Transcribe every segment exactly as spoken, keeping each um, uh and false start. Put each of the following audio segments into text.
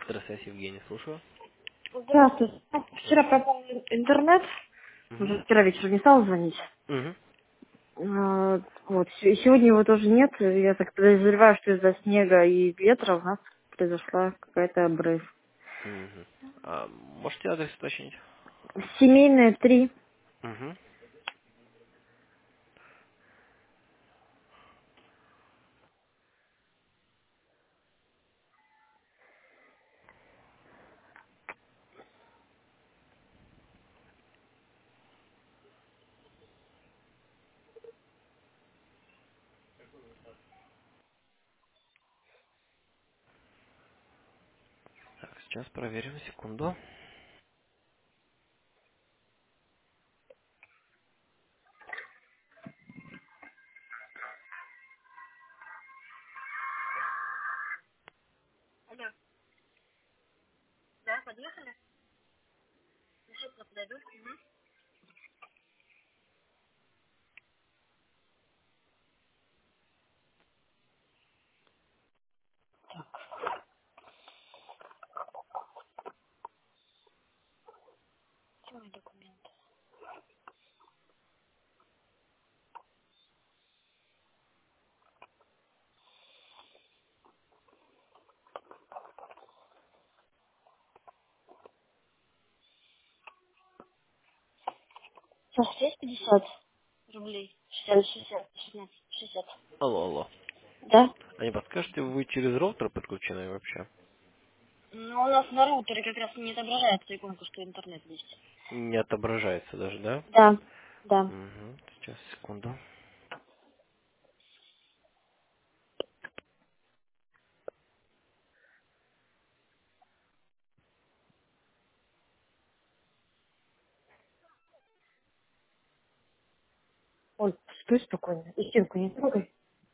Здравствуйте, Евгений, слушаю. Здравствуйте. Вчера пропал интернет. Угу. Уже вчера вечером не стал звонить. Угу. А, Вот. с- Сегодня его тоже нет. Я так подозреваю, что из-за снега и ветра у нас произошла какая-то обрыв. Угу. А можете адрес уточнить? Семейная три. Угу. Так, сейчас проверим, секунду. Алло, да, подъехали? Сейчас подойду. Мгм. Где мои документы? Сейчас есть пятьдесят рублей? шестьдесят, шестьдесят, шестнадцать, шестьдесят. Алло, алло. Да? А не подскажете, вы через роутер подключены вообще? Ну, у нас на роутере как раз не отображается иконка, что интернет есть. Не отображается даже, да? Да, да. Угу. Сейчас, секунду. Ой, стой спокойно. И стенку не трогай.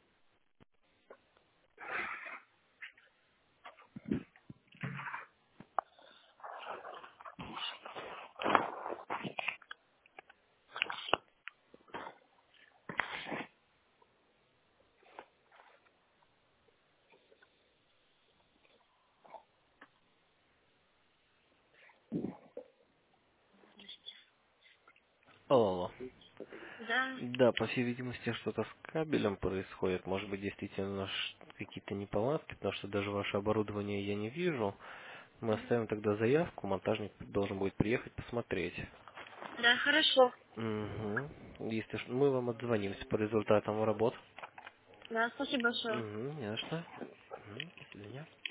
Алло, алло. Да. Да, по всей видимости, что-то с кабелем происходит. Может быть, действительно ш- какие-то неполадки, потому что даже ваше оборудование я не вижу. Мы оставим тогда заявку, монтажник должен будет приехать посмотреть. Да, хорошо. Угу. Если ш- мы вам отзвонимся по результатам работ. Да, спасибо большое. Угу, не за что. Мгм, до свидания.